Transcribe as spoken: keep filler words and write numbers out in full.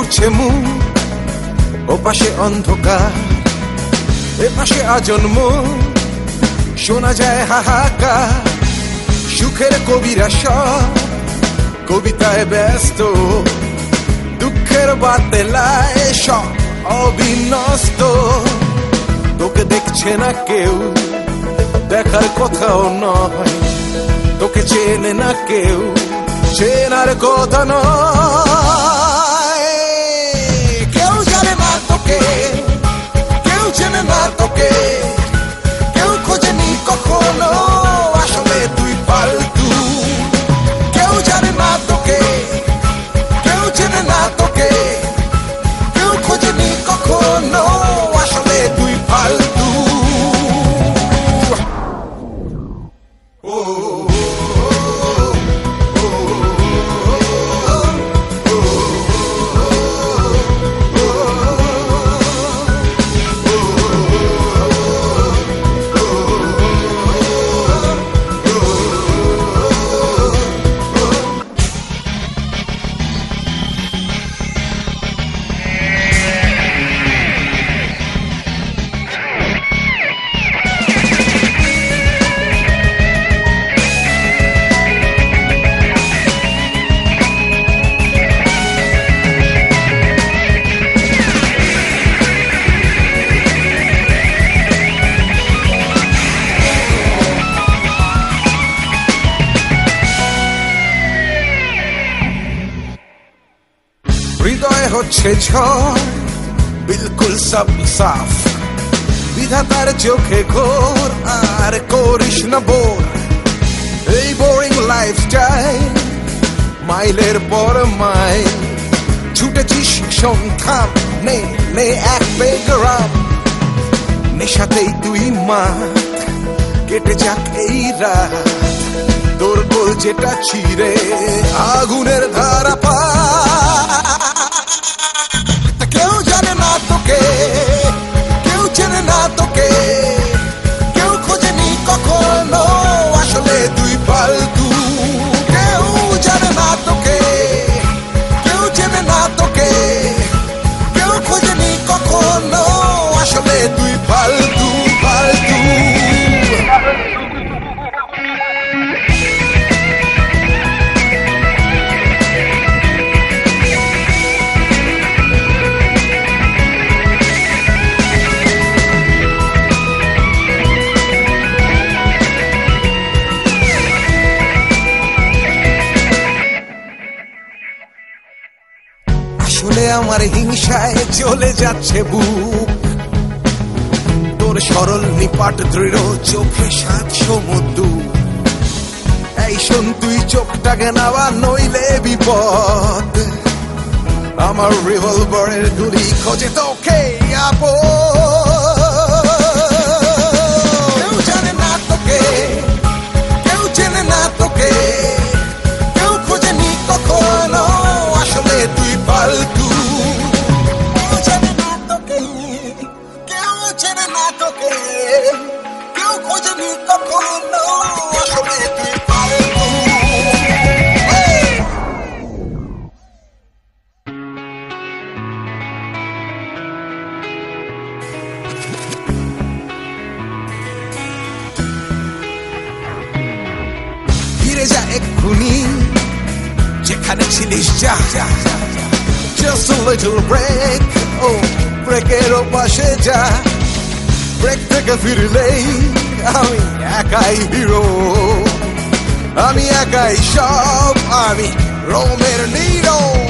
করছে মুখ, ও পাশে অন্ধকার, এ পাশে আজন্ম, শোনা যায় হাহাকার। সুখের কবিরা সব কবিতায় ব্যস্ত, দুঃখের বাতেলায় সব অবিন্যস্ত। তোকে দেখছে না কেউ, দেখার কথাও নয়, তোকে চেনে না কেউ, চেনার কথা নয়। কেউ জানে না তোকে, কেউ চেনে না তোকে, কেউ খোঁজেনি কখনো আসলে তুই ফালতু। কেউ জানে না তোকে, কেউ চেনে না তোকে, কেউ খোঁজেনি কখনো আসলে তুই ফালতু। হৃদয় হচ্ছে ঝড়, বিলকুল সব সাফ, বিধাতার চোখে ঘোর, আর করিস না বোর। এই বোরিং লাইফস্টাইল, মাইলের পর মাইল ছুটেছিস সংখ্যাম, নে নে এক বেগরাম। নেশাতেই তুই মাত, কেটে যাক এই রাত, তোর গোল যেটা ছিঁড়ে আগুনের ধারা পা। কেউ জানে না তোকে, কেউ চেনে না তোকে, কেউ খোঁজেনি কখনো আসলে তুই ফালতু। কেউ জানে না তোকে, কেউ চেনে না তোকে, কেউ খোঁজেনি কখনো আসলে তুই ফালতু ফালতু। আসলে আমার হিংসায় চলে যাচ্ছে বুক, তোর সরল নিপাট দৃঢ় চোখে সাত সমুদ্র। এই শোন তুই চোখটাকে নাবা, নইলে বিপদ। আমার রিভলভারের গুলি খোঁজে তোকে আপদ। কেউ জানে না তোকে, কেউ চেনে না তোকে, কেউ খোঁজেনি কখনো আসলে তুই ফালতু। কেউ জানে না তোকে, কেউ চেনে না তোকে, কেউ খোঁজেনি কখনো আসলে তুই ফালতু। ফিরে যা এক্ষুনি যেখানে ছিলিস, যা। Just a little break, oh ব্রেকের পাশে যা। ব্রেক থেকে ফিরলেই আমি একাই হিরো, আমি একাই সব, আমি রোমের নিরো।